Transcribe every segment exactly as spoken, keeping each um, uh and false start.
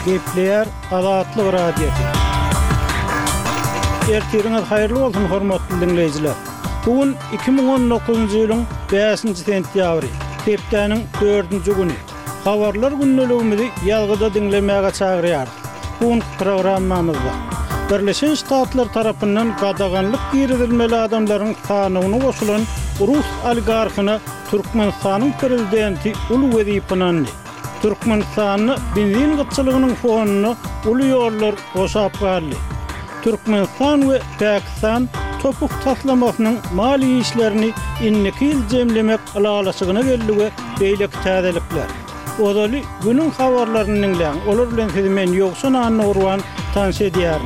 Gepleyer Azatlyk radiosu. Ertiriniz hayırlı bolsun hormatly dinleyijiler. Bugün iki ming on dokuzuncu ýylyň beşinji sentýabry, hepdeniň dördünji güni. Habarlar günneligimizi ýalgyda dinlemäge çagyrýar. Bugün programmamyzda Birleşen Ştatlar tarapyndan gadaganlyk giridilmeli adamlaryň sanyny goşulan Rus oligarhyna Türkmenistanyň prezidenti Ulugwedi Pınanny, Türkmenistanyň benzin gytçylygynyň fonuny uly ýollar goşap galdy. Türkmenistan we Pakistan topuk taslamasynyň mali işlerini inniki ýyl jemlemek alalasygyna geldige beýlek täzelikler. Odaly günüň habarlaryny dinleýän, olar bilen sizi men ýoksan anny urwan tanşy edýärin.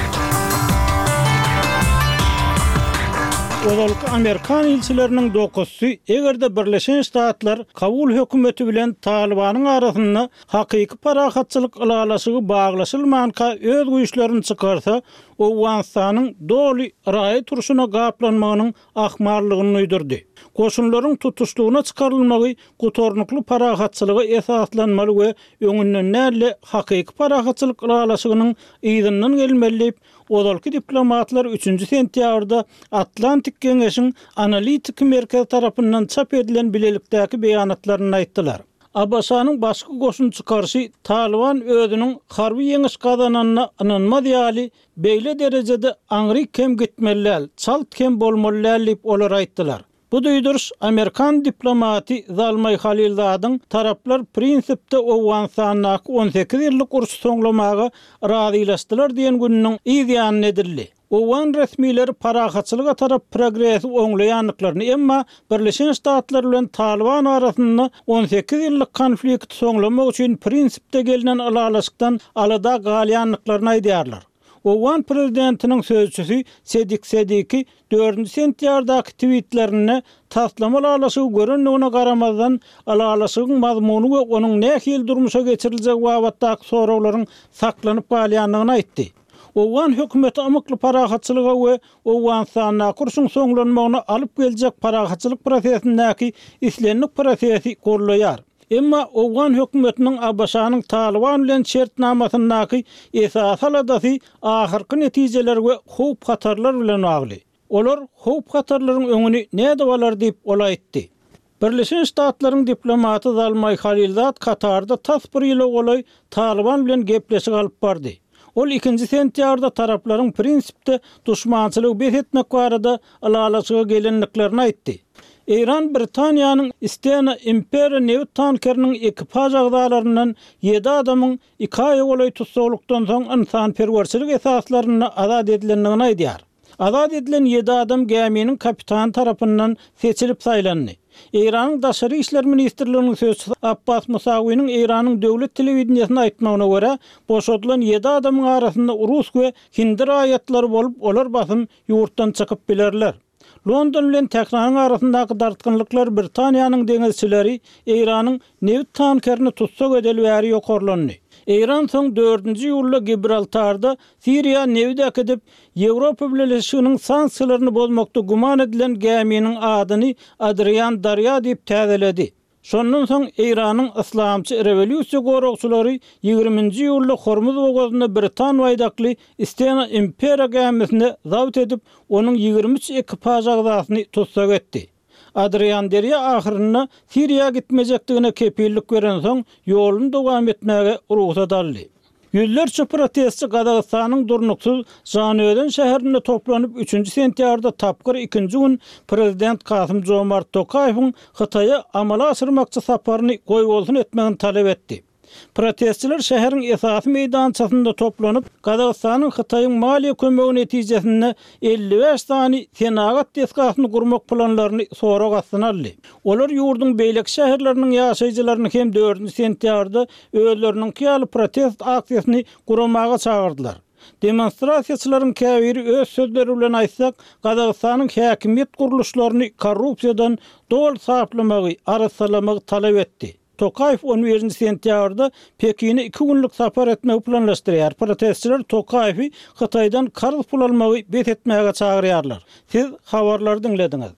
Odalyk Amerikan ilçileriniň dokuzsy egerde Birleşen Ştatlar kabul hökümeti bilen Talibanyň arasynda hakyky parahatçylyk alalasıgy baglaşylmanka öz güýçlerini çykarsa, Owganistanyň doly raýat turşuna gaplanmagynyň ahmarlygyny uýdurdy. Goşunlaryň tutuşlugyna çykarylmagy gutornukly parahatçylyga esaslanmaly we öňünden näle hakyky parahatçylyk alalasygynyň ýygynyň gelmeli. Odalyk diplomatlar üçünji sentýabrda Atlantik Geňeşiň analitik merkezi tarapyndan çap edilen bilelikdäki beýanatlaryny aýtdylar. Abbasanyň başga goşunçy karşı Taliban özüniň harby ýeňiş gazananyna inanmaz ýaly beýle derejede aňry kem gitmeli, çalt kem bolmaly diýip olar aýtdylar. Bu duýduruş Amerikan diplomaty Zalmay Halilzadyň taraplar prinsipde Owganistanyň on sekiz ýyllyk uruş soňlamagy razylaşdylar diýen günüň ýa-da edildi. Owgan resmileri parahatçylyga tarap progresi oňlaýanlyklaryny, emma Birleşen Ştatlar bilen Taliban arasynda on sekiz ýyllyk konflikt soňlamak üçin prinsipde gelinen alalasykdan alada galýanlyklaryny aýdýarlar. Owgan prezidentiniň sözçüsü Sedik Sediki dördünji sentýardaky tweetlerini taslama alalasy görenligine garamazdan alalasygyň mazmuny we onuň nähil durmuşa geçiriljek wagtdaky sorawlaryň saklanyp galýanlygyny aýtdy. Owgan hökümeti amykly parahatçylyga we Owganistanyň kurşun soňlanmagyna alyp geljek parahatçylyk prosesindäki islenlik prosesi gorlaýar. Emma Owgan hökümetiniň Abbasanyň Taliban bilen şertnamasyny esas aladasy ahyrky netijeler we howp hatarlar bilen agly. Olar howp hatarlaryň öňüni näde bolar diýip olaýtdy. Birleşen Ştatlaryň diplomaty Zalmay Halilzad Katarda tas bir ýyl bolay Taliban bilen gepleşik alyp bardy. Ol ikinji sentýarda taraplaryň prinsipde duşmançylyk beretmek barada alalasyga gelenliklerini aýtdy. İran Britaniýanyň Stena Imperial Navy tankeriniň ekipaj agdalaryndan ýedi adamyň iki aý bolay tutsaglykdan soň insanperwerçilik esaslaryna azad edilendigini aýdýar. Azad edilen ýedi adam geminiň kapitany tarapyndan seçilip saýlandy. İranyň daşary işler ministrliginiň sözçüsü Abbas Musawiň İranyň döwlet telewizionyna aýtmagyna görä, boşadylan ýedi adamyň arasynda Rus we Hindi raýatlary bolup, olar basym ýurtdan çykyp bilerler. London bilen Tehran arasyndaky dartgynlyklar Britaniýanyň deňizçileri İranyň neft tankerini tutsak edeli bäri ýokarlandy. İran soň dördünji ýylda Gibraltarda Siriýa newde edip Ýewropa Birleşiginiň sanksiýalaryny bozmakda guman edilen geminiň adyny Adrian Darya diýip täzeledi. Şondan soň İranyň Islamçy rewolýusiýa goragçylary ýygrüminji ýylda Hormuz bogazyna Britan waýdakly Stena Imperial gemisini zabt edip onuň ýygrimi üç ekipaj agdasyny tutsak etdi. Adrian Darya ahyrynda Siriýa gitmejekdigine kepillik beren soň ýoluny dowam etmäge ruhsat aldy. Yüzlerçe protestçi Gazagystanyň durnuksuz Janöden şäherinde toplanyp üçünji sentýarda tapgyr ikinji gün prezident Kasym Jomart Tokaýewiň Hytaýa amala asyrmakçy saparyny goý bolsun etmegini talep etdi. Protestçiler şäheriň esasy meýdançasynda toplanyp Gazagystanyň Hytaýyň maliýe kömegi netijesinde elli beş sany senagat deskasyny gurmak planlaryny sorak astyna aldy. Olar ýurdun beýlek şäherleriniň ýaşaýjylaryny hem dördünji sentýarda özleriniň kiýaly protest aksiýasyny guramaga çagyrdylar. Demonstrasiýaçylaryň käbiri öz sözleri bilen aýtsak, Gazagystanyň häkimiýet guruluşlaryny korrupsiýadan dol saklamagy, arassalamagy talep etdi. Tokayev on birinji sentýarda Pekin'e iki günlük sapar etmeyi planlaşdyrýar. Protestçiler Tokayewi Hytaýdan karz pul almagy bet etmäge çagyrýarlar. Siz habarlary dinlediňiz.